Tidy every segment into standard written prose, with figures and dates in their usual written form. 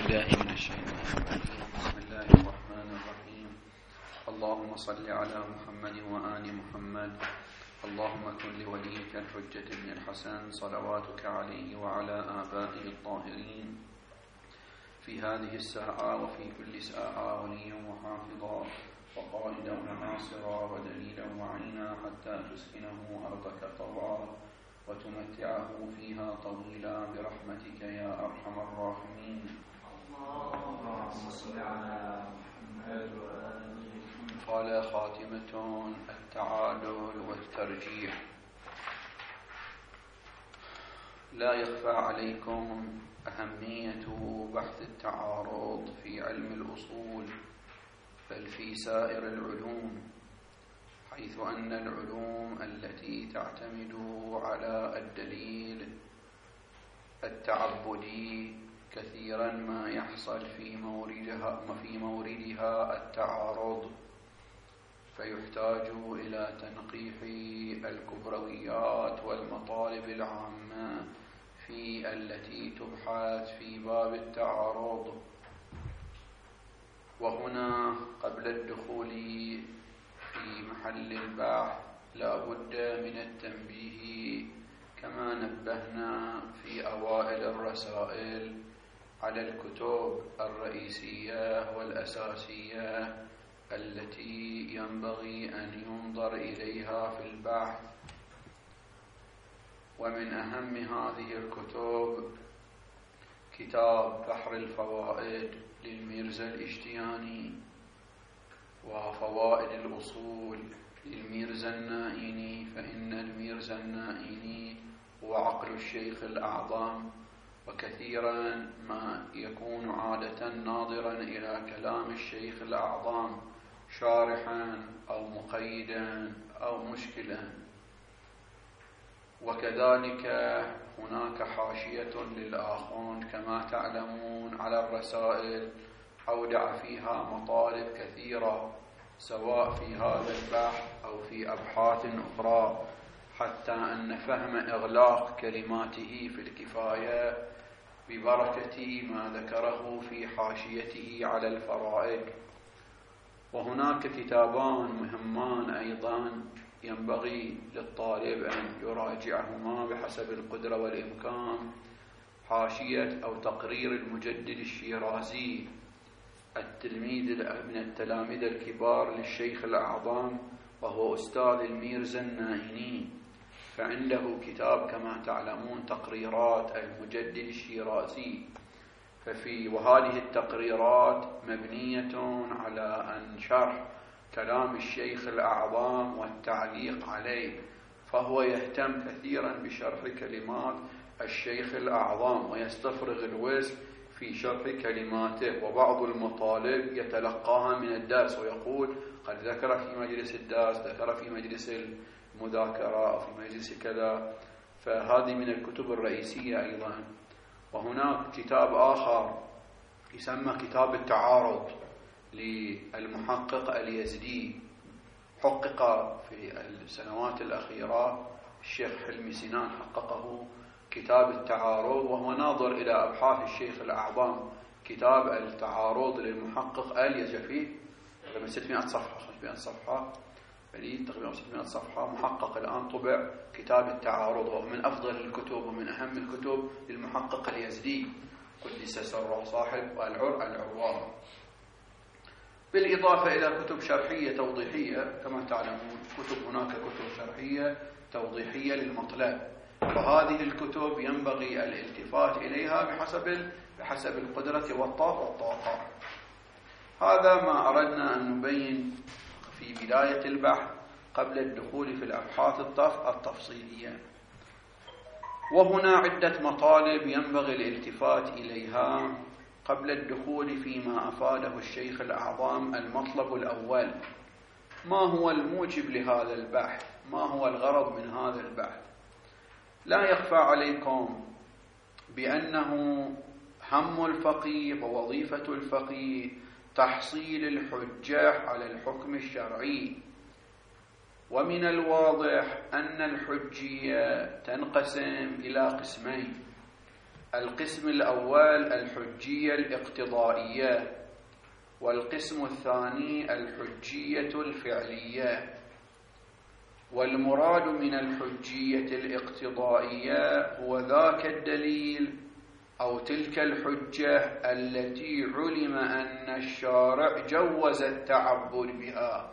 بالله من الشيطان الرجيم. بسم الله الرحمن الرحيم. اللهم صل على محمد وآل محمد. اللهم كن لوليك الحجة بن الحسن صلواتك عليه وعلى آبائه الطاهرين في هذه الساعة وفي كل ساعة وليا وحافظا وقائدا وناصرا ودليلا وعينا حتى تسكنه أرضك طوعا وتمتعه فيها طويلا برحمتك يا أرحم الراحمين. اللهم صل على محمد وآل محمد. قال خاتمة التعادل والترجيح. لا يخفى عليكم أهمية بحث التعارض في علم الأصول بل في سائر العلوم، حيث أن العلوم التي تعتمد على الدليل التعبدي كثيرا ما يحصل في موردها التعارض، فيحتاج إلى تنقيح الكبرويات والمطالب العامة في التي تبحث في باب التعارض. وهنا قبل الدخول في محل البحث لا بد من التنبيه كما نبهنا في أوائل الرسائل على الكتب الرئيسية والأساسية التي ينبغي أن ينظر إليها في البحث. ومن أهم هذه الكتب كتاب بحر الفوائد للميرزا الاشتياني، وفوائد الأصول للميرزا النائيني، فإن الميرزا النائيني هو عقل الشيخ الأعظم، وكثيرا ما يكون عادة ناظرا إلى كلام الشيخ الأعظم شارحا أو مقيدا أو مشكلا. وكذلك هناك حاشية للآخون كما تعلمون على الرسائل أودع فيها مطالب كثيرة سواء في هذا البحث أو في أبحاث أخرى، حتى أن فهم إغلاق كلماته في الكفاية ببركة ما ذكره في حاشيته على الفرائد. وهناك كتابان مهمان أيضا ينبغي للطالب أن يراجعهما بحسب القدرة والإمكان: حاشية أو تقرير المجدد الشيرازي، التلميذ من التلاميذ الكبار للشيخ الأعظم وهو أستاذ الميرزا النائيني، فعنده كتاب كما تعلمون تقريرات المجدد الشيرازي. وهذه التقريرات مبنية على أن شرح كلام الشيخ الأعظم والتعليق عليه، فهو يهتم كثيرا بشرح كلمات الشيخ الأعظم ويستفرغ الوسع في شرح كلماته، وبعض المطالب يتلقاها من الدرس ويقول قد ذكر في مجلس الدرس، ذكر في مجلس المذاكرة أو في مجلس كذا. فهذه من الكتب الرئيسية أيضا. وهناك كتاب آخر يسمى كتاب التعارض للمحقق اليزدي، حقق في السنوات الأخيرة، الشيخ حلمي سنان حققه كتاب التعارض، وهو ناظر إلى أبحاث الشيخ الأعظم. كتاب التعارض للمحقق اليزدي تقريبا 600 صفحة 500 صفحة، تقريبا 600 صفحة محقق الآن طبع كتاب التعارض، وهو من أفضل الكتب ومن أهم الكتب للمحقق اليزدي قدس سره صاحب العروة، بالإضافة إلى كتب شرحية توضيحية كما تعلمون. هناك كتب شرحية توضيحية للمطلب، فهذه الكتب ينبغي الالتفات إليها بحسب القدرة والطاقة. هذا ما أردنا أن نبين في بداية البحث قبل الدخول في الأبحاث التفصيلية. وهنا عدة مطالب ينبغي الالتفات إليها قبل الدخول فيما أفاده الشيخ الأعظم. المطلب الأول: ما هو الموجب لهذا البحث؟ ما هو الغرض من هذا البحث؟ لا يخفى عليكم بأنه هم الفقيه ووظيفة الفقيه تحصيل الحجة على الحكم الشرعي. ومن الواضح أن الحجية تنقسم إلى قسمين: القسم الأول الحجية الاقتضائية، والقسم الثاني الحجية الفعلية. والمراد من الحجية الاقتضائية هو ذاك الدليل أو تلك الحجة التي علم أن الشارع جوز التعبد بها،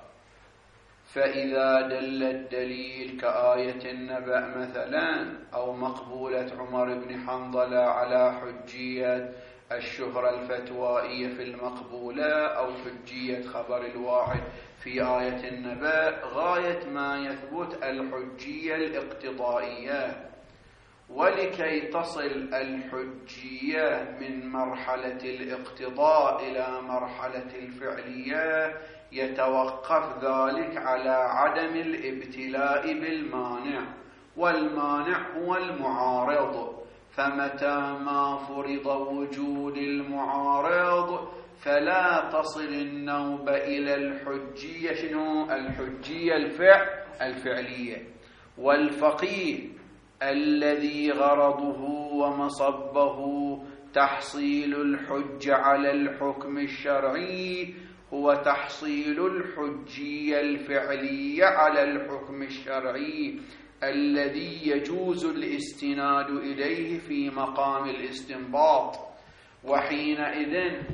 فإذا دل الدليل كآية النبأ مثلا، أو مقبولة عمر بن حنظلة على حجية الشهرة الفتوائية في المقبولة، أو حجية خبر الواحد في آية النبأ، غاية ما يثبت الحجية الاقتضائية. ولكي تصل الحجية من مرحلة الاقتضاء إلى مرحلة الفعلية يتوقف ذلك على عدم الابتلاء بالمانع، والمانع هو المعارض. فمتى ما فرض وجود المعارض فلا تصل النوبة إلى الحجية. شنو الحجية؟ الفعلية. والفقيه الذي غرضه ومصبه تحصيل الحجة على الحكم الشرعي هو تحصيل الحجية الفعلية على الحكم الشرعي الذي يجوز الاستناد إليه في مقام الاستنباط. وحينئذ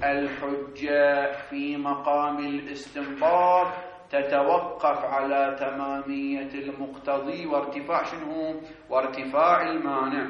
الحجة في مقام الاستنباط تتوقف على تمامية المقتضي وارتفاع شنو؟ وارتفاع المانع.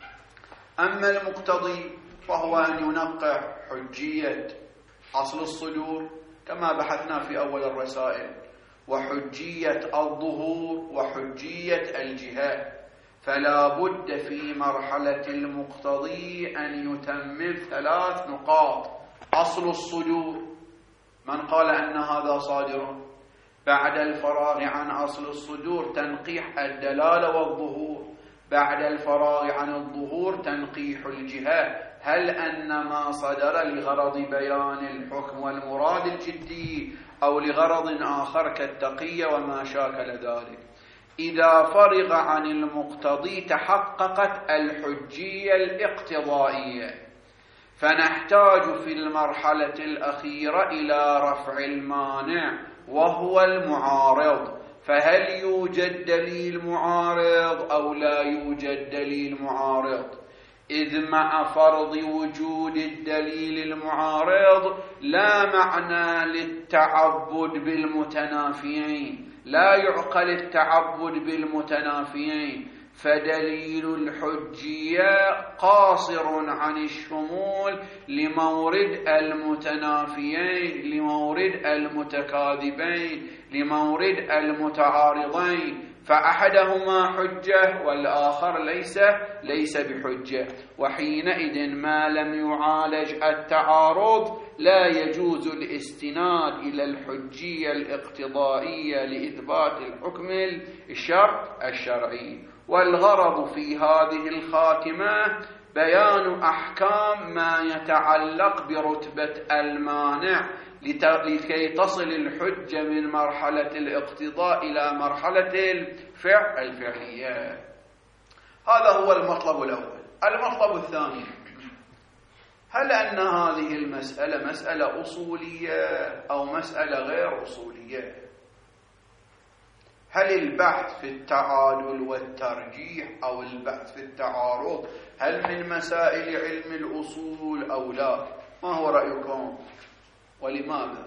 أما المقتضي فهو أن ينقح حجية أصل الصدور كما بحثنا في أول الرسائل، وحجية الظهور، وحجية الجهاد. فلا بد في مرحلة المقتضي أن يتمم 3 نقاط. أصل الصدور، من قال أن هذا صادر؟ بعد الفراغ عن أصل الصدور تنقيح الدلالة والظهور، بعد الفراغ عن الظهور تنقيح الجهة. هل أن ما صدر لغرض بيان الحكم والمراد الجدي أو لغرض آخر كالتقية وما شاكل ذلك؟ إذا فرغ عن المقتضي تحققت الحجية الاقتضائية، فنحتاج في المرحلة الأخيرة إلى رفع المانع وهو المعارض. فهل يوجد دليل معارض أو لا يوجد دليل معارض؟ إذ مع فرض وجود الدليل المعارض لا معنى للتعبد بالمتنافيين، لا يعقل التعبد بالمتنافيين، فدليل الحجية قاصر عن الشمول لمورد المتنافيين، لمورد المتكاذبين، لمورد المتعارضين، فأحدهما حجة والآخر ليس بحجة. وحينئذ ما لم يعالج التعارض لا يجوز الاستناد إلى الحجية الاقتضائية لإثبات الحكم الشرعي. والغرض في هذه الخاتمة بيان أحكام ما يتعلق برتبة المانع لكي تصل الحجة من مرحلة الاقتضاء إلى مرحلة الفعلية. هذا هو المطلب الأول. المطلب الثاني، هل أن هذه المسألة مسألة أصولية أو مسألة غير أصولية؟ هل البحث في التعادل والترجيح أو البحث في التعارض هل من مسائل علم الأصول أو لا؟ ما هو رأيكم ولماذا؟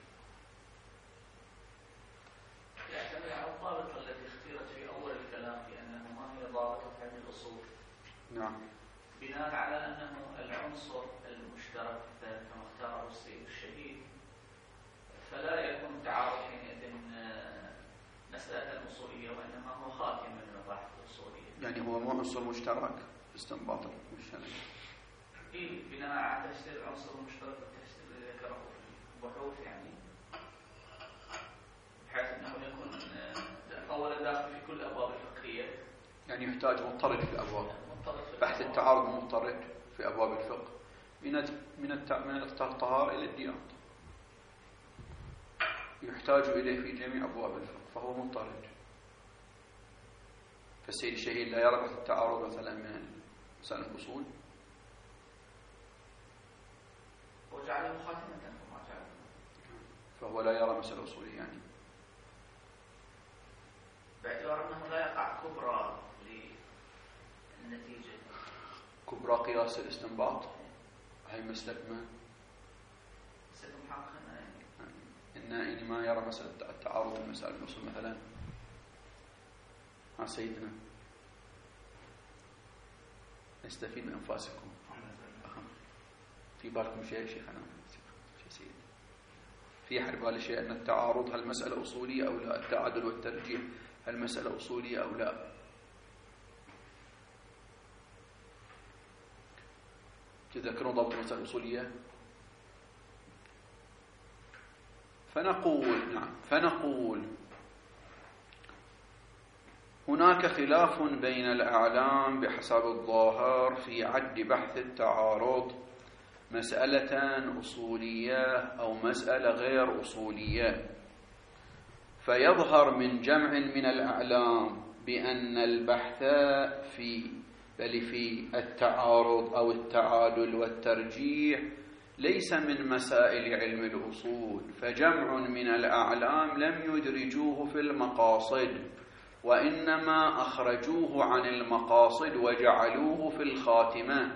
يعتمد على الضابطة التي اختيرت في أول الكلام بأنه ما هي ضابطة علم الأصول. نعم. بناء على أنه العنصر المشترك كما اختاره السيد الشهيد، فلا يكون تعارض حينئذ مسألة الأصولية، وإنما هو خاتم من البحث الأصولية. يعني هو مو عنصر مشترك في استنباط الحكم الشرعي. بناء على تفسير العنصر المشترك والتفسير الذي ذكره في البحوث، يعني بحيث أنه يكون أولا داخل في كل الأبواب الفقهية. يعني يحتاج مضطرد في الأبواب. بحث التعارض مضطرد في أبواب الفقه من الطهارة إلى الديانة، يحتاج إليه في جميع أبواب الفقه، فهو مضطرد. فالسيد الشهيد لا يرى التعارض مثلا من مسائل الأصول، فهو لا يرى مسألة أصولية يعني، باعتبار أنه لا يقع كبرى للنتيجة. كبرى قياس الاستنباط، هاي مسلك من؟ مسلك محقق النائي ما يرى مسألة التعارض ومسألة الأصول مثلا. سيدنا نستفيد من أنفاسكم. في بالكم شيء شيخنا؟ شيء سيد في حربال شيء أن التعارض هل مسألة أصولية أو لا؟ التعادل والترجيح هل مسألة أصولية أو لا؟ تذكرون ضبط المسألة الأصولية؟ فنقول هناك خلاف بين الأعلام بحسب الظاهر في عد بحث التعارض مسألة أصولية أو مسألة غير أصولية، فيظهر من جمع من الأعلام بأن البحث في التعارض أو التعادل والترجيح ليس من مسائل علم الأصول، فجمع من الأعلام لم يدرجوه في المقاصد وإنما أخرجوه عن المقاصد وجعلوه في الخاتمة.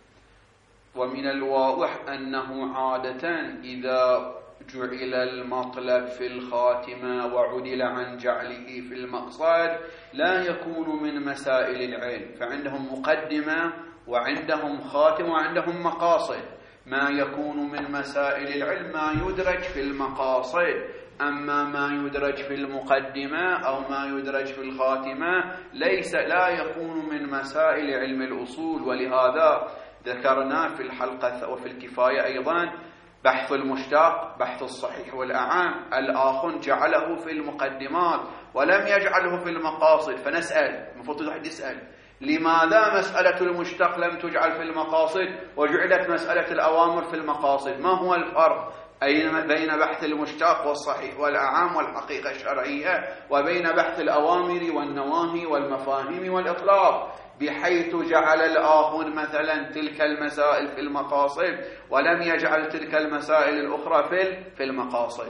ومن الواضح أنه عادة إذا جعل المطلب في الخاتمة وعدل عن جعله في المقصد لا يكون من مسائل العلم، فعندهم مقدمة وعندهم خاتمة وعندهم مقاصد. ما يكون من مسائل العلم ما يدرج في المقاصد، أما ما يدرج في المقدمة أو ما يدرج في الخاتمة لا يكون من مسائل علم الأصول. ولهذا ذكرنا في الحلقة وفي الكفاية أيضا بحث المشتق، بحث الصحيح والأعم، الآخر جعله في المقدمات ولم يجعله في المقاصد. فنسأل، المفروض الواحد يسأل لماذا مسألة المشتق لم تجعل في المقاصد وجعلت مسألة الأوامر في المقاصد؟ ما هو الفرق بين بحث المشتق والصحيح والأعام والحقيقة الشرعية وبين بحث الأوامر والنواهي والمفاهيم والإطلاق، بحيث جعل الآخر مثلا تلك المسائل في المقاصد ولم يجعل تلك المسائل الأخرى في المقاصد؟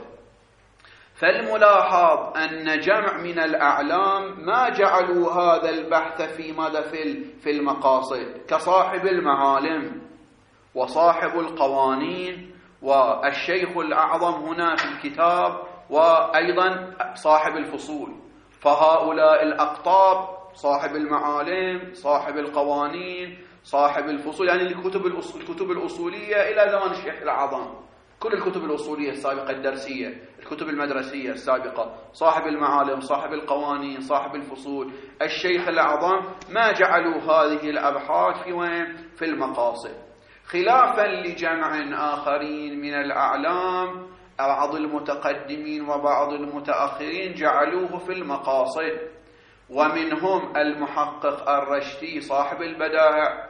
فالملاحظ أن جمع من الأعلام ما جعلوا هذا البحث في المقاصد، كصاحب المعالم وصاحب القوانين والشيخ الأعظم هنا في الكتاب، وأيضا صاحب الفصول. فهؤلاء الأقطاب، صاحب المعالم، صاحب القوانين، صاحب الفصول، يعني الكتب الأصولية إلى زمان الشيخ الأعظم، كل الكتب الأصولية السابقة الدرسية، الكتب المدرسية السابقة، صاحب المعالم، صاحب القوانين، صاحب الفصول، الشيخ الأعظم، ما جعلوا هذه الأبحاث في المقاصد، خلافا لجمع آخرين من الأعلام. بعض المتقدمين وبعض المتأخرين جعلوه في المقاصد، ومنهم المحقق الرشدي صاحب البدائع،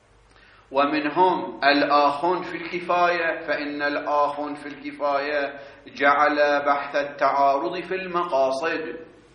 ومنهم الآخون في الكفاية، فإن الآخون في الكفاية جعل بحث التعارض في المقاصد.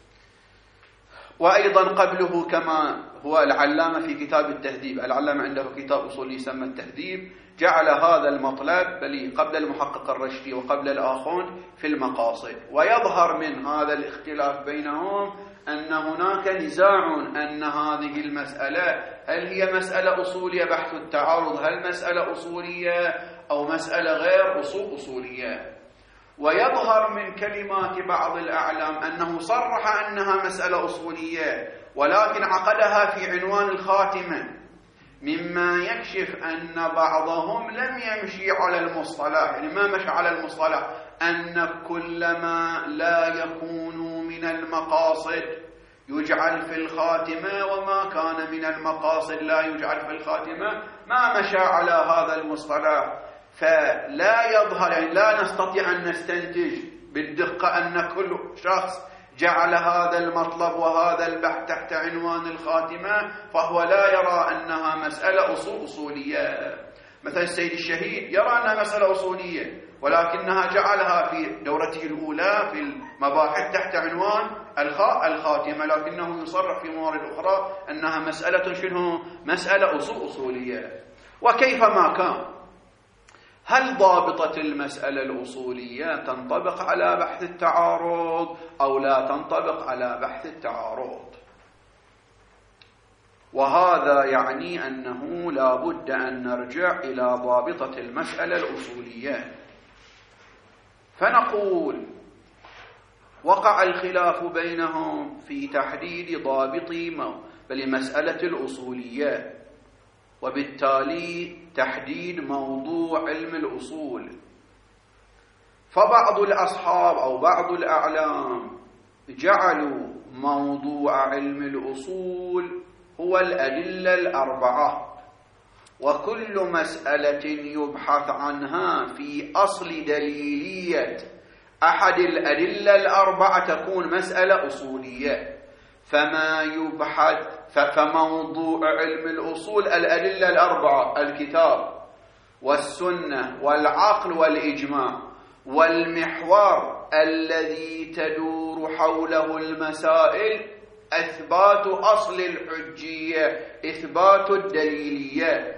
وأيضا قبله كما هو العلامة في كتاب التهذيب، العلامة عنده كتاب أصولي يسمى التهذيب، جعل هذا المطلب قبل المحقق الرشدي وقبل الآخون في المقاصد. ويظهر من هذا الاختلاف بينهم أن هناك نزاع أن هذه المسألة هل هي مسألة أصولية بحث التعارض، هل مسألة أصولية أو مسألة غير أصولية. ويظهر من كلمات بعض الأعلام أنه صرح أنها مسألة أصولية ولكن عقدها في عنوان الخاتمة، مما يكشف أن بعضهم لم يمشي على المصطلح، يعني ما مشى على المصطلح أن كل ما لا يكون من المقاصد يجعل في الخاتمة وما كان من المقاصد لا يجعل في الخاتمة، ما مشى على هذا المصطلح. فلا يظهر، يعني لا نستطيع أن نستنتج بالدقة أن كل شخص جعل هذا المطلب وهذا البحث تحت عنوان الخاتمة فهو لا يرى أنها مسألة أصولية. مثلا السيد الشهيد يرى أنها مسألة أصولية ولكنها جعلها في دورته الأولى في المباحث تحت عنوان الخاتمة، لكنه يصرح في موارد أخرى أنها مسألة مسألة أصولية. وكيفما كان، هل ضابطة المسألة الأصولية تنطبق على بحث التعارض أو لا تنطبق على بحث التعارض؟ وهذا يعني أنه لا بد أن نرجع إلى ضابطة المسألة الأصولية. فنقول وقع الخلاف بينهم في تحديد ضابط المسألة الأصولية، وبالتالي تحديد موضوع علم الأصول. فبعض الأصحاب أو بعض الأعلام جعلوا موضوع علم الأصول هو الأدلة الأربعة، وكل مسألة يبحث عنها في أصل دليلية أحد الأدلة الأربعة تكون مسألة أصولية. فموضوع علم الأصول الأدلة الأربعة: الكتاب والسنة والعقل والإجماع، والمحور الذي تدور حوله المسائل إثبات أصل الحجية، إثبات الدليلية.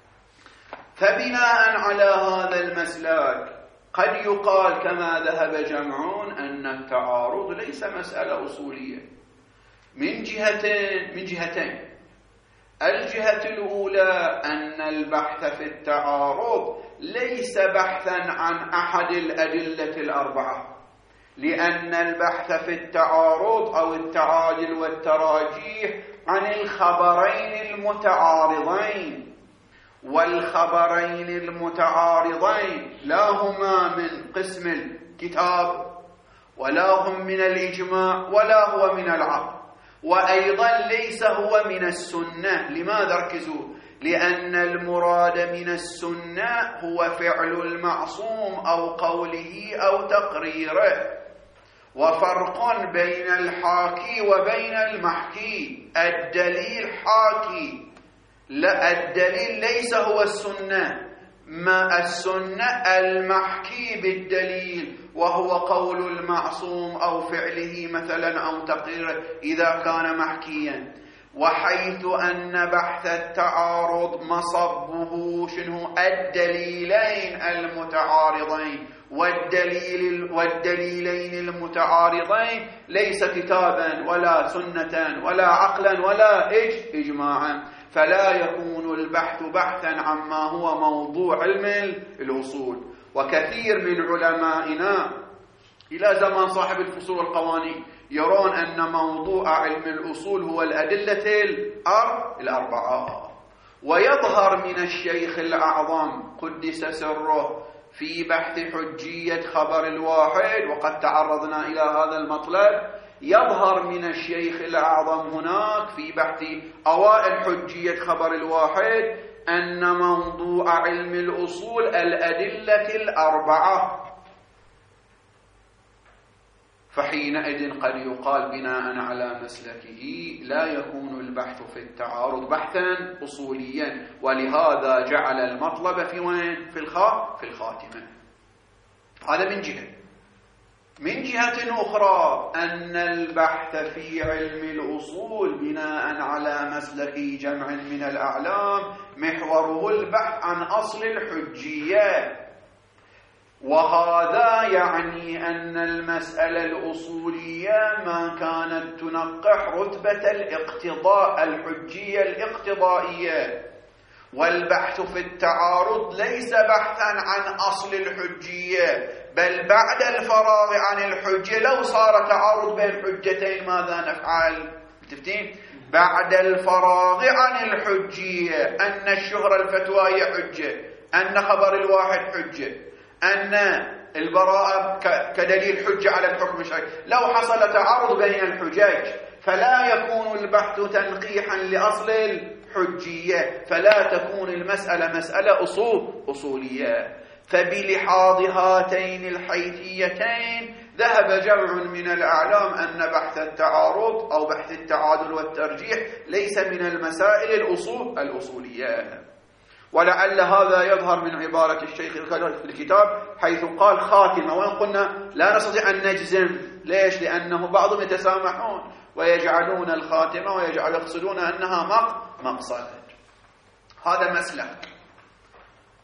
فبناء على هذا المسلك قد يقال كما ذهب جمعون أن التعارض ليس مسألة أصولية من جهتين. الجهة الأولى أن البحث في التعارض ليس بحثا عن أحد الأدلة الأربعة، لأن البحث في التعارض أو التعادل والتراجيح عن الخبرين المتعارضين، والخبرين المتعارضين لا هما من قسم الكتاب ولا هم من الإجماع ولا هو من العقل، وأيضا ليس هو من السنة. لماذا؟ ركزوا، لأن المراد من السنة هو فعل المعصوم أو قوله أو تقريره، وفرق بين الحاكي وبين المحكي. الدليل حاكي، لا، الدليل ليس هو السنة. ما السنة المحكي بالدليل، وهو قول المعصوم أو فعله مثلا أو تقريره إذا كان محكيا. وحيث أن بحث التعارض مصبه شنو؟ الدليلين المتعارضين، والدليلين المتعارضين ليس كتابا ولا سنة ولا عقلا ولا إجماعا، فلا يكون البحث بحثا عما هو موضوع علم الأصول. وكثير من علمائنا إلى زمان صاحب الفصول والقوانين يرون أن موضوع علم الأصول هو الأدلة الأربعة. ويظهر من الشيخ الأعظم قدس سره في بحث حجية خبر الواحد، وقد تعرضنا إلى هذا المطلب، يظهر من الشيخ الأعظم هناك في بحث أوائل حجية خبر الواحد أن موضوع علم الأصول الأدلة الأربعة. فحينئذ قد يقال بناء على مسلكه لا يكون البحث في التعارض بحثا أصوليا، ولهذا جعل المطلب في وين؟ في الخاتمة. هذا من جهة. من جهة أخرى أن البحث في علم الأصول بناء على مسلك جمع من الأعلام محوره البحث عن أصل الحجية، وهذا يعني أن المسألة الأصولية ما كانت تنقح رتبة الاقتضاء، الحجية الاقتضائية. والبحث في التعارض ليس بحثا عن أصل الحجية، بل بعد الفراغ عن الحجة لو صار تعارض بين حجتين ماذا نفعل؟ متفقين؟ بعد الفراغ عن الحجية، أن الشهرة الفتوى هي حجة، أن خبر الواحد حجة، أن البراءة كدليل حجة على الحكم الشرعي. لو حصل تعارض بين الحجج فلا يكون البحث تنقيحا لأصل الحجية، فلا تكون المسألة مسألة أصولية. فبلحاظ هاتين الحيثيتين ذهب جمع من الأعلام أن بحث التعارض أو بحث التعادل والترجيح ليس من المسائل الأصولية. ولعل هذا يظهر من عبارة الشيخ في الكتاب حيث قال خاتمة، وإن قلنا لا نستطيع أن نجزم. ليش؟ لأنه بعضهم يتسامحون ويجعلون الخاتمة ويقصدون أنها مقصد. هذا مسلك.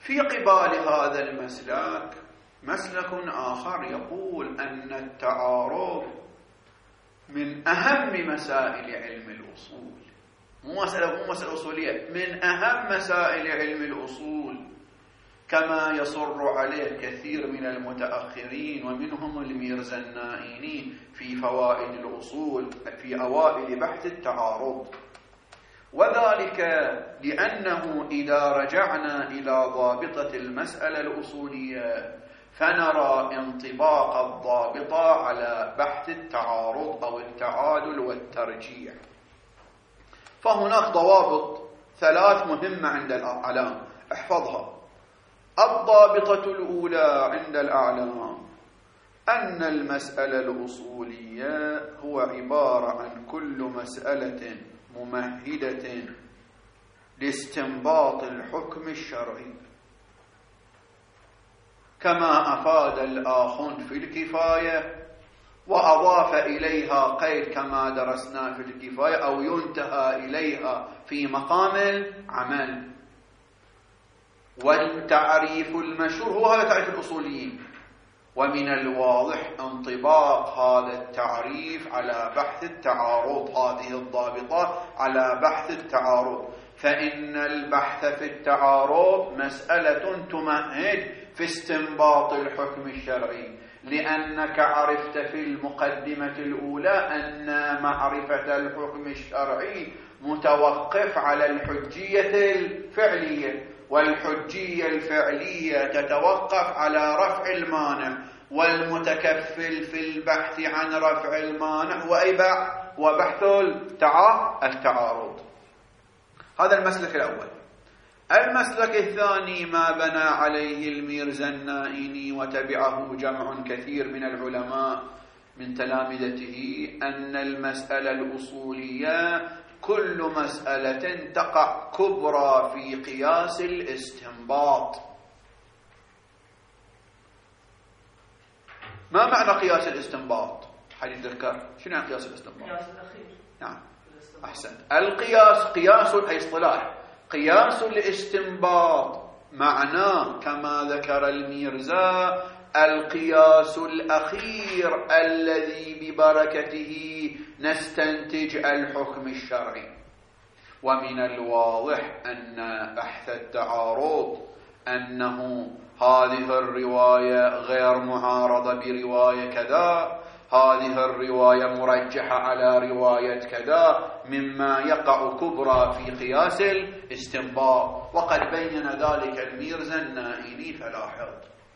في قبال هذا المسلك مسلك آخر يقول أن التعارض من أهم مسائل علم الأصول، مو مسألة أصولية، من أهم مسائل علم الأصول، كما يصر عليه كثير من المتأخرين ومنهم الميرزا النائيني في فوائد الأصول في أوائل بحث التعارض. وذلك لأنه إذا رجعنا إلى ضابطة المسألة الأصولية فنرى انطباق الضابطة على بحث التعارض أو التعادل والترجيح. فهناك ضوابط 3 مهمة عند الأعلام، احفظها. الضابطة الأولى عند الأعلام أن المسألة الأصولية هو عبارة عن كل مسألة ممهدة لاستنباط الحكم الشرعي، كما أفاد الآخون في الكفاية وأضاف إليها قيد كما درسنا في الكفاية أو ينتهى إليها في مقام العمل. والتعريف المشهور هو هذا تعريف الأصوليين، ومن الواضح انطباق هذا التعريف على بحث التعارض، هذه الضابطة على بحث التعارض، فإن البحث في التعارض مسألة تمهد في استنباط الحكم الشرعي، لأنك عرفت في المقدمة الأولى أن معرفة الحكم الشرعي متوقف على الحجية الفعلية، والحجية الفعلية تتوقف على رفع المانع، والمتكفل في البحث عن رفع المانع وبحث التعارض. هذا المسلك الأول. المسلك الثاني ما بنى عليه الميرزا النائيني وتبعه جمع كثير من العلماء من تلامذته، أن المسألة الأصولية كل مسألة تقع كبرى في قياس الاستنباط. ما معنى قياس الاستنباط؟ حد يتذكر شنو يعني قياس الاستنباط؟ القياس الأخير. نعم أحسنت. القياس قياس أي اصطلاح، قياس الاستنباط معناه كما ذكر الميرزا القياس الأخير الذي ببركته نستنتج الحكم الشرعي. ومن الواضح أن بحث التعارض أنه هذه الرواية غير معارضة برواية كذا، هذه الرواية مرجحة على رواية كذا، مما يقع كبرى في قياس الاستنباط، وقد بين ذلك الميرزا النائيني فلاحظ.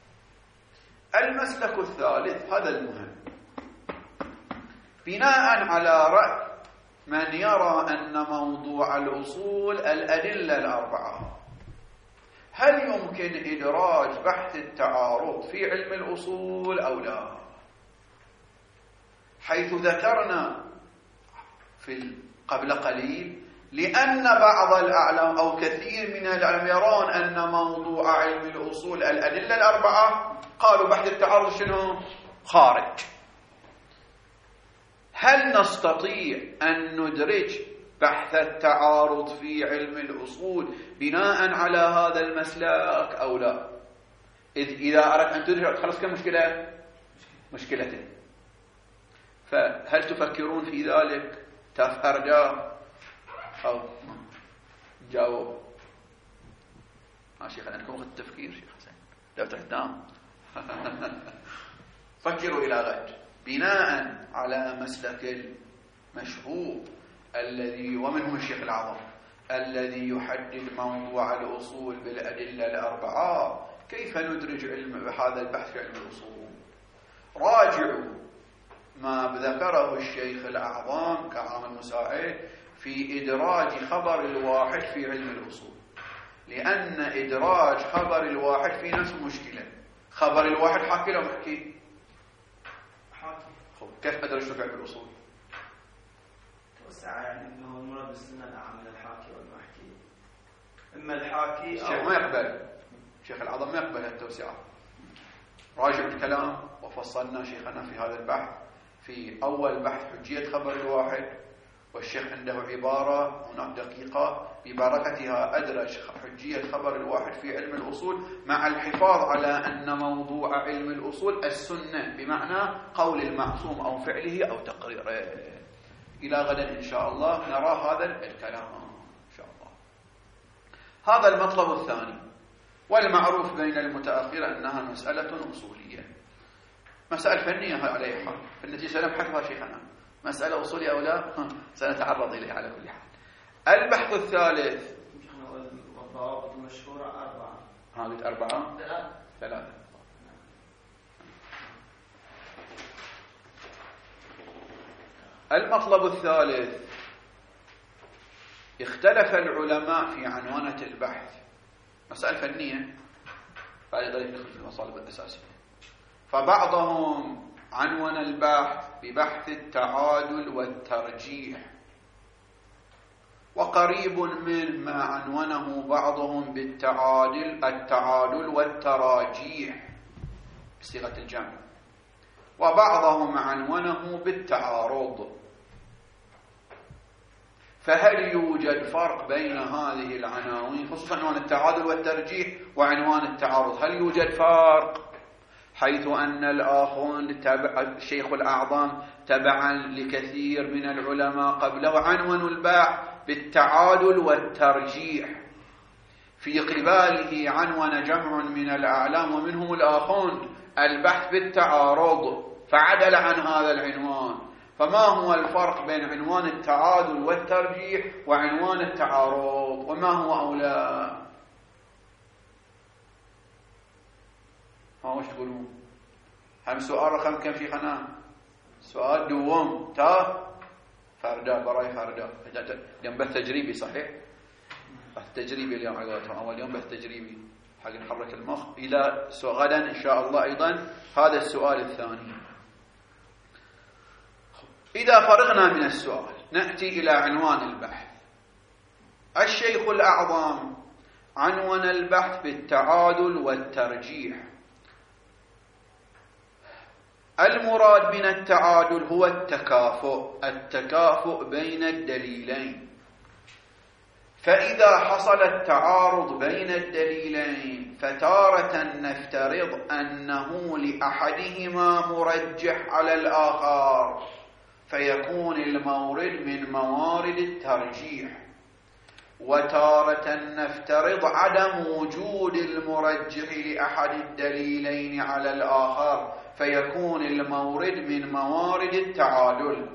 المسلك الثالث هذا المهم، بناء على رأي من يرى أن موضوع الأصول الأدلة الأربعة، هل يمكن إدراج بحث التعارض في علم الأصول أو لا؟ حيث ذكرنا قبل قليل لأن بعض الأعلام أو كثير من الأعلام يرون أن موضوع علم الأصول الأدلة الأربعة، قالوا بحث التعارض شنو؟ خارج. هل نستطيع أن ندرج بحث التعارض في علم الأصول بناء على هذا المسلك أو لا؟ إذا أردت أن تدرج خلص كم مشكلة؟ مشكلتين. فهل تفكرون في ذلك؟ أرجاء أو جاوب. شيخ عندكم وقت التفكير شيخ حسين، لو تنام فكروا إلى غد بناء على مسلك المشهور الذي ومنهم الشيخ العظم الذي يحدد موضوع الأصول بالأدلة الأربعة. كيف ندرج هذا البحث في علم الأصول؟ راجعوا ما ذكره الشيخ الأعظم كعام المساعد في إدراج خبر الواحد في علم الأصول، لأن إدراج خبر الواحد في نفس مشكلة. خبر الواحد حاكي لو محكي؟ حاكي. كيف أدرجه في علم الأصول؟ توسع، يعني أنه المراد بالسنة الأعم من الحاكي والمحكي، إما الحاكي الشيخ ما يقبل، الشيخ العظم ما يقبل التوسعة. راجع الكلام وفصلنا شيخنا في هذا البحث في أول بحث حجية خبر الواحد، والشيخ عنده عبارة هناك دقيقة ببركتها أدرج حجية خبر الواحد في علم الأصول مع الحفاظ على أن موضوع علم الأصول السنة، بمعنى قول المعصوم أو فعله أو تقريره. إلى غدا إن شاء الله نرى هذا الكلام إن شاء الله. هذا المطلب الثاني، والمعروف بين المتأخرة أنها مسألة أصولية، مسألة فنية على حال، في النتيجة سنبحثها شيخنا. مسألة أصولية أو لا سنتعرض إليها على كل حال. البحث الثالث، والضوابط المشهورة 4. قلت 4 3. المطلب الثالث، اختلف العلماء في عنوانة البحث، مسألة فنية بعد ذلك ندخل في المطالب الأساسية. فبعضهم عنون البحث ببحث التعادل والترجيح، وقريب منه ما عنونه بعضهم بالتعادل والتراجيح بصيغة الجمع، وبعضهم عنونه بالتعارض. فهل يوجد فرق بين هذه العناوين، خصوصا عنوان التعادل والترجيح وعنوان التعارض؟ هل يوجد فرق حيث أن الآخرون الشيخ الأعظم تبعا لكثير من العلماء قبله عنونوا البحث بالتعادل والترجيح، في قباله عنون جمع من الأعلام ومنهم الآخرون البحث بالتعارض فعدل عن هذا العنوان. فما هو الفرق بين عنوان التعادل والترجيح وعنوان التعارض، وما هو أولى؟ وش تقولون؟ هم سؤال رقم كم في خنا؟ سؤال دوم تا فردا براي فردا. اليوم بث تجريبي صحيح؟ بث تجريبي اليوم عقبتهم، أول يوم بث تجريبي حق نحرك المخ. إلى غدا إن شاء الله أيضا هذا السؤال الثاني. إذا فرغنا من السؤال نأتي إلى عنوان البحث. الشيخ الأعظم عنون البحث بالتعادل والترجيح. المراد من التعادل هو التكافؤ بين الدليلين. فإذا حصل التعارض بين الدليلين فتارة نفترض أنه لأحدهما مرجح على الآخر فيكون المورد من موارد الترجيح، وتارة نفترض عدم وجود المرجح لأحد الدليلين على الآخر فيكون المورد من موارد التعادل.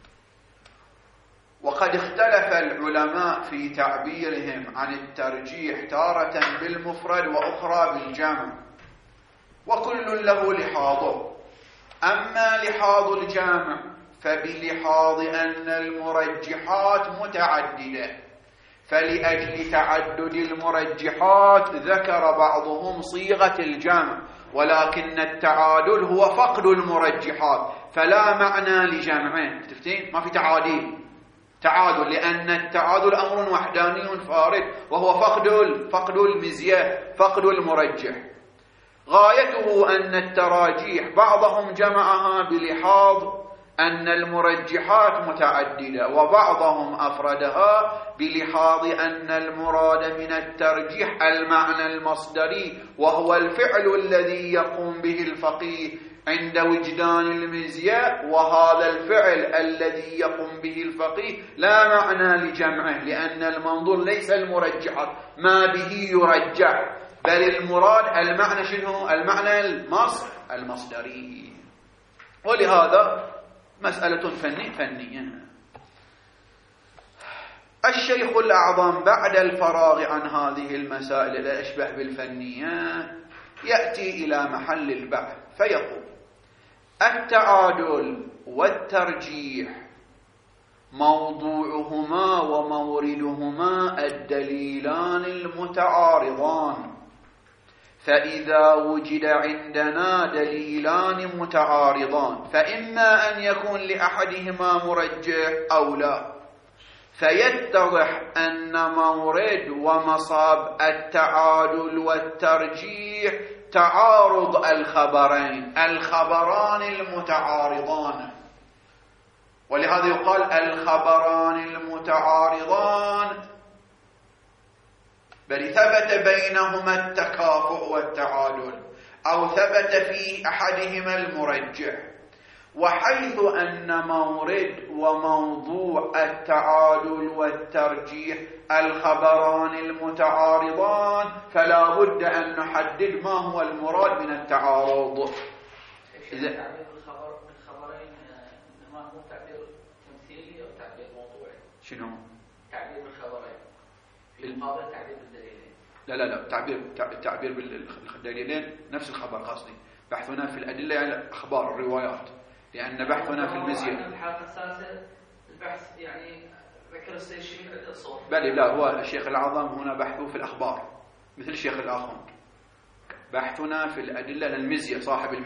وقد اختلف العلماء في تعبيرهم عن الترجيح، تارة بالمفرد وأخرى بالجمع، وكل له لحاظه. أما لحاظ الجمع فبلحاظ أن المرجحات متعددة، فلأجل تعدد المرجحات ذكر بعضهم صيغة الجمع، ولكن التعادل هو فقد المرجحات، فلا معنى لجمعه. تفتين؟ ما في تعادل، لأن التعادل أمر وحداني فارد، وهو فقد المزية، فقد المرجح. غايته أن التراجيح بعضهم جمعها بلحاظ أن المرجحات متعددة، وبعضهم أفردها بلحاظ أن المراد من الترجيح المعنى المصدري، وهو الفعل الذي يقوم به الفقيه عند وجدان المزية، وهذا الفعل الذي يقوم به الفقيه لا معنى لجمعه، لأن المنظور ليس المرجحات ما به يرجح، بل المراد المعنى شنو؟ المعنى المصدري. ولهذا مسألة فنية. الشيخ الأعظم بعد الفراغ عن هذه المسائل التي أشبه بالفنية يأتي إلى محل البحث فيقول: التعادل والترجيح موضوعهما وموردهما الدليلان المتعارضان، فإذا وجد عندنا دليلان متعارضان فإما أن يكون لأحدهما مرجح أو لا، فيتضح أن مورد ومصاب التعادل والترجيح تعارض الخبران المتعارضان. ولهذا يقال الخبران المتعارضان، بل ثبت بينهما التكافؤ والتعادل، أو ثبت في أحدهما المرجح. وحيث أن مورد وموضوع التعادل والترجيح الخبران المتعارضان، فلا بد أن نحدد ما هو المراد من التعارض. تعبير بالخبرين إنما هو تعبير تمثيلي أو تعبير موضوعي؟ شنو؟ تعبير بالخبرين في مقابل تعبير بالدليلين. لا التعبير بالدليلين نفس الخبر قصدي. بحثنا في الأدلة على الأخبار الروايات، لأن بحثنا في المزية. الحلقة الثالثة البحث يعني ذكر السيد الشيخ عدة صور. بل لا، هو الشيخ الأعظم هنا بحثه في الأخبار مثل الشيخ الآخوند. بحثنا في الأدلة للمزية،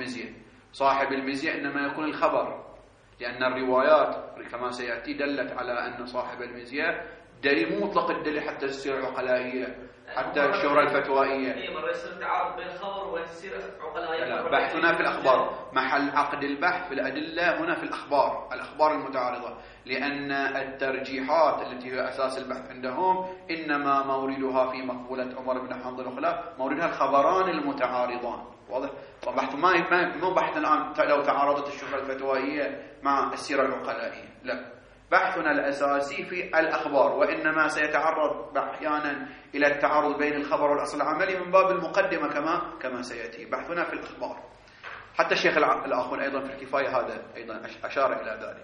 صاحب المزية إنما يكون الخبر، لأن الروايات كما سيأتي دلت على أن صاحب المزية دليل مطلق الدليل حتى السيرة العقلائية، حتى الشهرة الفتوائية. هي مرة يصير تعارض بين الخبر والسيرة العقلائية. لا، بحثنا في الأخبار، محل عقد البحث في الأدلة هنا في الأخبار المتعارضة، لأن الترجيحات التي هي أساس البحث عندهم إنما موردها في مقولة عمر بن حنظل وخلاف، موردها الخبران المتعارضان. واضح؟ وبحث مو بحث الآن لو تعارضت الشهرة الفتوائية مع السيرة العقلائية، لا، بحثنا الأساسي في الأخبار، وإنما سيتعرض أحيانا إلى التعارض بين الخبر والأصل العملي من باب المقدمة كما سيأتي. بحثنا في الأخبار، حتى الشيخ الآخر أيضا في الكفاية هذا أيضا أشار إلى ذلك.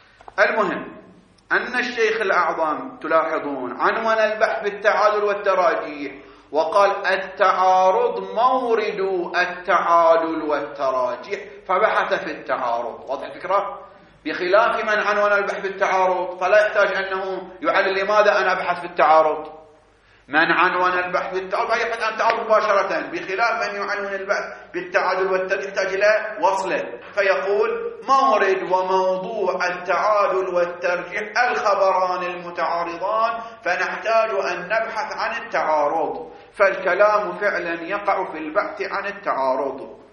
المهم أن الشيخ الأعظم تلاحظون عنوان البحث بالتعادل والتراجيح، وقال التعارض مورد التعادل والتراجيح، فبحث في التعارض. واضح الفكرة؟ بخلاف من عنوان البحث بالتعارض فلا يحتاج أنه يعلل لماذا أنا أبحث في التعارض. من عنوان البحث بالتعارض يبحث عن التعارض مباشرة، بخلاف من يعنون البحث بالتعادل والترجيح يحتاج إلى وصله، فيقول مورد وموضوع التعادل والترجيح الخبران المتعارضان، فنحتاج أن نبحث عن التعارض. فالكلام فعلا يقع في البحث عن التعارض.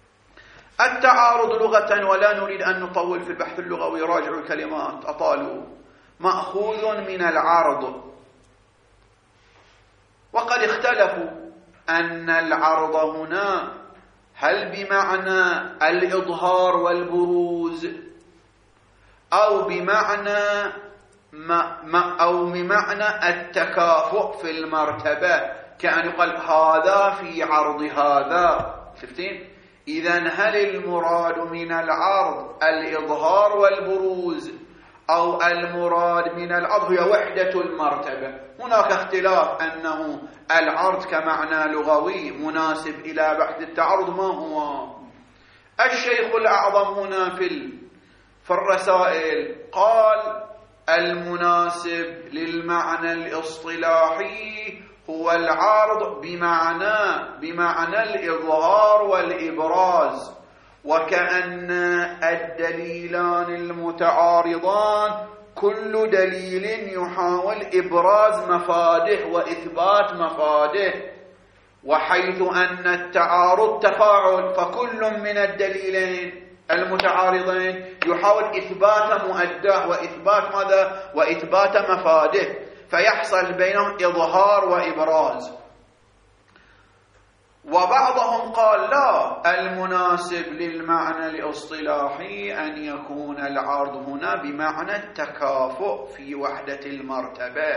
التعارض لغة، ولا نريد أن نطول في البحث اللغوي، راجعوا الكلمات أطالوا، مأخوذ من العرض. وقد اختلفوا أن العرض هنا هل بمعنى الإظهار والبروز، أو بمعنى التكافؤ في المرتبة، كأن يقال هذا في عرض هذا. شفتين؟ إذن هل المراد من العرض الإظهار والبروز، أو المراد من العرض هي وحدة المرتبة؟ هناك اختلاف أنه العرض كمعنى لغوي مناسب إلى بحث التعارض ما هو. الشيخ الأعظم هنا في الرسائل قال المناسب للمعنى الاصطلاحي هو العرض بمعنى الإظهار والإبراز، وكأن الدليلان المتعارضان كل دليل يحاول إبراز مفاده وإثبات مفاده، وحيث أن التعارض تفاعل، فكل من الدليلين المتعارضين يحاول إثبات مؤداه وإثبات ماذا؟ وإثبات مفاده، فيحصل بينهم إظهار وإبراز. وبعضهم قال لا، المناسب للمعنى الاصطلاحي أن يكون العرض هنا بمعنى التكافؤ في وحدة المرتبة.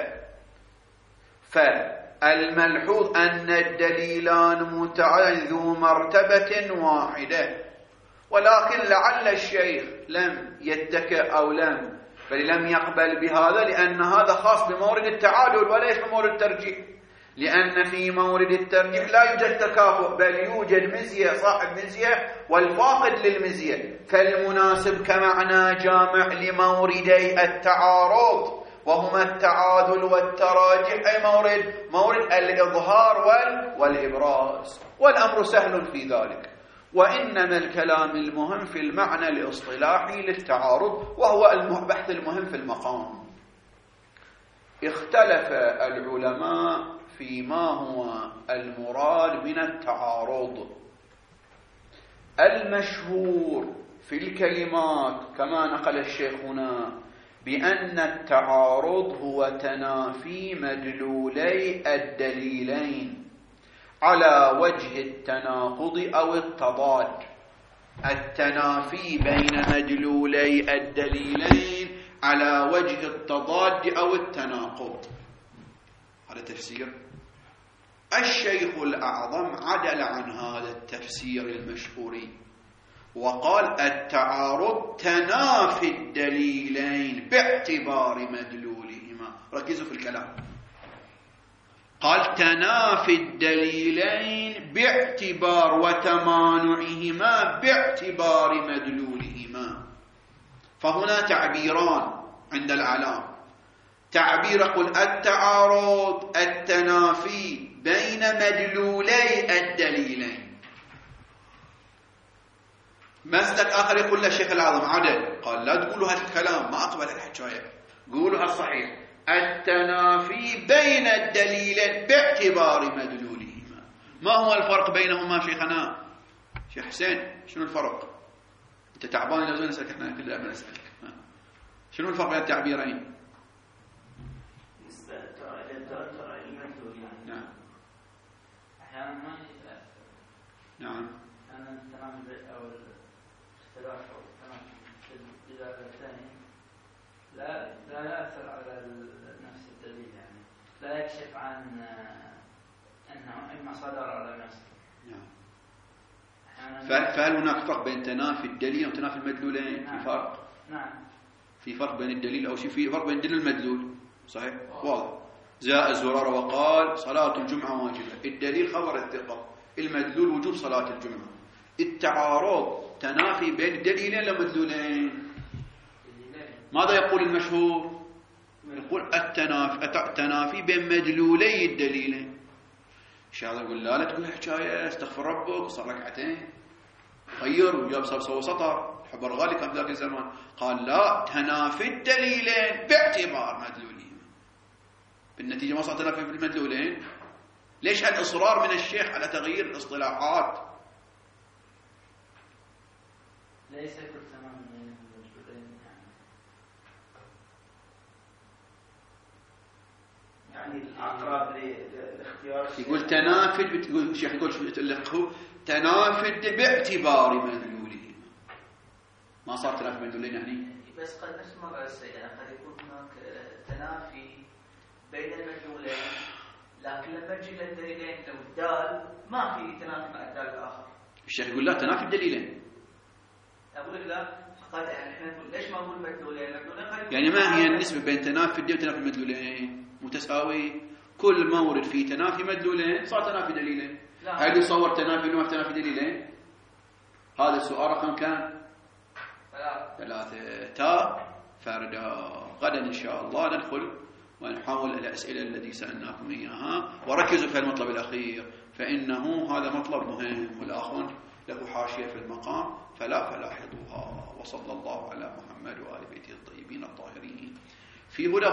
فالملحوظ أن الدليلان ذو مرتبة واحدة، ولكن لعل الشيخ لم يتكئ أو لم يقبل بهذا، لأن هذا خاص بمورد التعادل وليس بمورد الترجيح، لأن في مورد الترجيح لا يوجد تكافؤ، بل يوجد مزية، صاحب مزية والفاقد للمزية. فالمناسب كمعنى جامع لموردي التعارض وهما التعادل والتراجح، أي مورد الإظهار والإبراز، والأمر سهل في ذلك. وإنما الكلام المهم في المعنى الاصطلاحي للتعارض، وهو البحث المهم في المقام. اختلف العلماء فيما هو المراد من التعارض. المشهور في الكلمات كما نقل الشيخ هنا بأن التعارض هو تنافي مدلولي الدليلين على وجه التناقض أو التضاد. التنافي بين مدلولي الدليلين على وجه التضاد أو التناقض، هذا تفسير. الشيخ الأعظم عدل عن هذا التفسير المشهور وقال التعارض تنافي الدليلين باعتبار مدلولهما. ركزوا في الكلام، قال تنافي الدليلين باعتبار وتمانعهما باعتبار مدلولهما. فهنا تعبيران عند الأعلام، تعبير يقول التعارض التنافي بين مدلولي الدليلين. مسلك آخر يقول للشيخ الأعظم عدل، قال لا تقولوا هالكلام، ما أقبل الحكاية، قولوا هالصحيح التنافي بين الدليلين باعتبار مدلولهما. ما هو الفرق بينهما شيخنا؟ شيخ حسين شنو الفرق؟ أنت تعبان لازم نسألك، احنا كلنا بنسألك شنو الفرق بين التعبيرين؟ نعم أحيانا ما يتأثر. نعم أنا التناقض أو الاختلاف أو التناقض في الدلالة الثانية لا يأثر على نفس الدليل، يعني لا يكشف عن أنه إما صدر أو لم يصدر. نعم. فهل هناك فرق بين تنافي الدليل وتنافي المدلولين؟ نعم. في فرق؟ نعم. في فرق بين الدليل أو شيء، في فرق بين الدليل والمدلول، صحيح؟ واضح. جاء الزرار وقال صلاة الجمعة واجبة، الدليل خبر الثقة، المدلول وجوب صلاة الجمعة. التعارض تنافي بين الدليلين لا مدلولين. ماذا يقول المشهور؟ يقول التنافي بين مدلولي الدليلين. الشيخ يقول لا تقول حكاية، استغفر ربك، صار ركعتين غير وجاب سوى سطر. حبر غالي كان في ذاك الزمان قال لا، تنافي الدليلين باعتبار مدلولين. بالنتيجة ما صار تنافي بالمدلولين. ليش هالإصرار من الشيخ على تغيير الاصطلاحات؟ ليس كل تمام من المدلولين، يعني الأقرب لاختيار. يقول تنافي، بتقول الشيخ يقول شو تنافي باعتبار مدلولين، ما صار تنافي مدلولين يعني. بس قد نسمع السيئة، قد يكون هناك تنافي بين المدلولين، لكن لما نجي للدليلين لو الدال ما في تنافي مع الدال الآخر. الشيخ يقول لا، تنافي الدليلين. أقول لك لا، قد يعني احنا نقول ليش ما نقول مدلولين؟ يعني ما هي النسبة بين تنافي الدليل وتنافي المدلولين؟ متساوي. كل مورد فيه تنافي مدلولين صار تنافي دليلين. هل يصور تنافي وما تنافي دليلين؟ هذا السؤال رقم كم؟ 3. تاء فردا. غدا إن شاء الله ندخل ونحاول الأسئلة التي سألناكم إياها، وركزوا في المطلب الأخير فإنه هذا مطلب مهم، والأخ له حاشية في المقام فلا لاحظوها. وصلى الله على محمد وآل بيته الطيبين الطاهرين. في هدى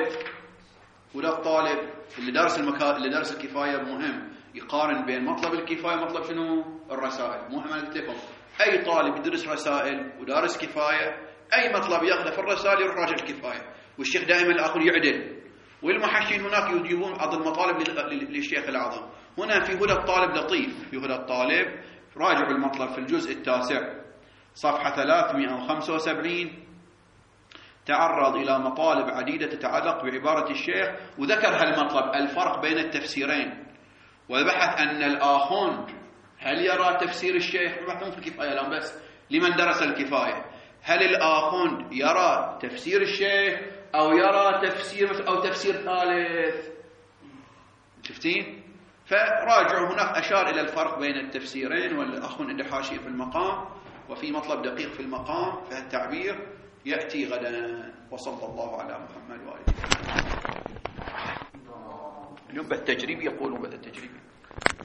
الطالب اللي دارس الكفاية مهم يقارن بين مطلب الكفاية ومطلب شنو؟ الرسائل. مهم أن تفهم أي طالب يدرس رسائل ودارس كفاية أي مطلب ياخذه في الرسائل يروح راجع الكفاية، والشيخ دائما الآخر يعدل، والمحشين هناك يجيبون بعض المطالب للشيخ الأعظم. هنا في هدى الطالب لطيف، في هدى الطالب راجعوا المطلب في الجزء 9 صفحة 375 تعرض إلى مطالب عديدة تتعلق بعبارة الشيخ، وذكر هالمطلب الفرق بين التفسيرين، وبحث أن الآخوند هل يرى تفسير الشيخ، بحثهم في الكفاية الآن بس لمن درس الكفاية، هل الآخوند يرى تفسير الشيخ أو يرى تفسير ثالث؟ شفتين؟ فراجعوا هناك أشار إلى الفرق بين التفسيرين، والأخوند عنده حاشية في المقام وفي مطلب دقيق في المقام، فالتعبير يأتي غدا. وصلى الله على محمد وآله. اليوم بالتجريب يقولون بالتجريب.